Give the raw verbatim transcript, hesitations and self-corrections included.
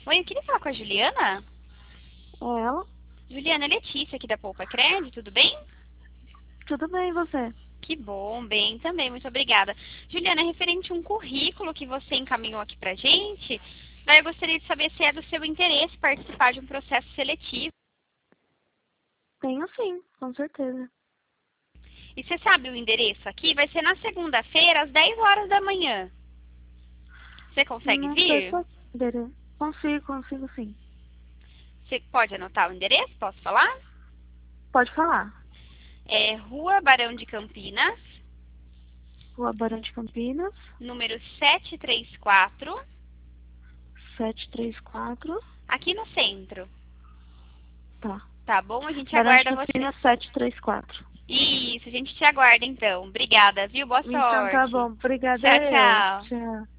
Oi, eu queria falar com a Juliana. É ela? Juliana, é Letícia aqui da Poupa Crédito, tudo bem? Tudo bem, e você? Que bom, bem também, muito obrigada. Juliana, referente a um currículo que você encaminhou aqui pra gente, daí eu gostaria de saber se é do seu interesse participar de um processo seletivo. Tenho sim, com certeza. E você sabe o endereço aqui? Vai ser na segunda-feira, às dez horas da manhã. Você consegue Não sei vir? qual endereço. Consigo, consigo sim. Você pode anotar o endereço? Posso falar? Pode falar. É Rua Barão de Campinas, Rua Barão de Campinas, número setecentos e trinta e quatro, setecentos e trinta e quatro. aqui no centro. Tá. Tá bom? A gente Barão de aguarda você. Campinas, setecentos e trinta e quatro. Isso, a gente te aguarda então. Obrigada, viu? Boa Então tá sorte. bom. Obrigada Tchau, eu. tchau. Tchau.